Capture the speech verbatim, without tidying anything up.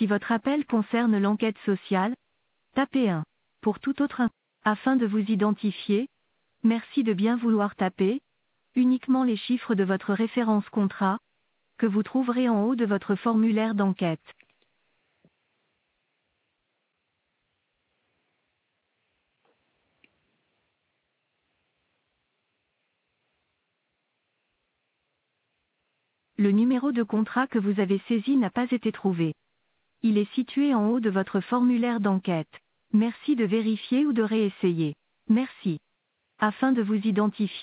Si votre appel concerne l'enquête sociale, tapez un. Pour tout autre in- afin de vous identifier, merci de bien vouloir taper uniquement les chiffres de votre référence contrat, que vous trouverez en haut de votre formulaire d'enquête. Le numéro de contrat que vous avez saisi n'a pas été trouvé. Il est situé en haut de votre formulaire d'enquête. Merci de vérifier ou de réessayer. Merci. Afin de vous identifier.